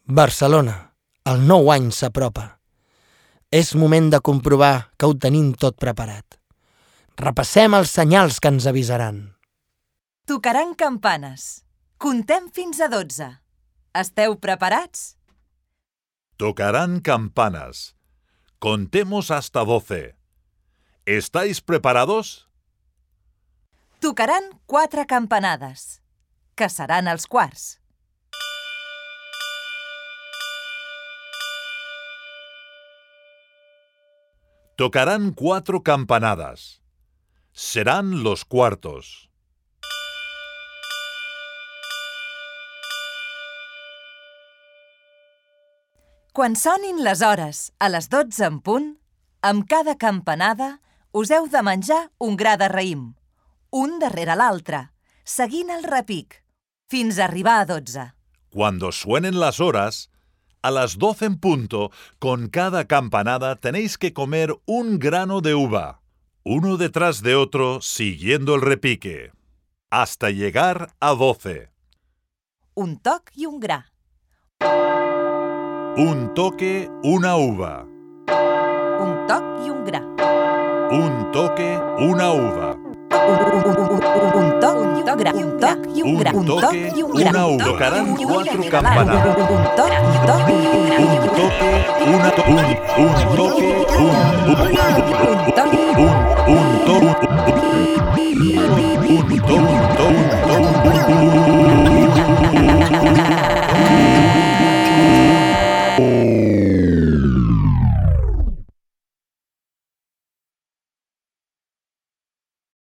Barcelona, el nou any s'apropa. És moment de comprovar que ho tenim tot preparat. Repassem els senyals que ens avisaran. Tocaran campanes. Contem fins a 12. Esteu preparats? Tocarán campanas. Contemos hasta 12. ¿Estáis preparados? Tocaran 4 campanades, que seran els quarts. Tocarán 4 campanadas. Serán los cuartos. Quan sonin les hores a les 12 en punt, amb cada campanada us heu de menjar un gra de raïm, un darrere l'altre, seguint el repic, fins a arribar a 12. Cuando suenen las horas, a las 12 en punto, con cada campanada tenéis que comer un grano de uva, uno detrás de otro, siguiendo el repique, hasta llegar a 12. Un toc i un gra. Un toque, una uva. Un toc i un gra. Un toque, una uva. Un toc i un gra. Un toc i un gra. Un toque, una uva. Tocarán 4 campanadas. Un toc i un toc. Un toque, una un toque, un toque, un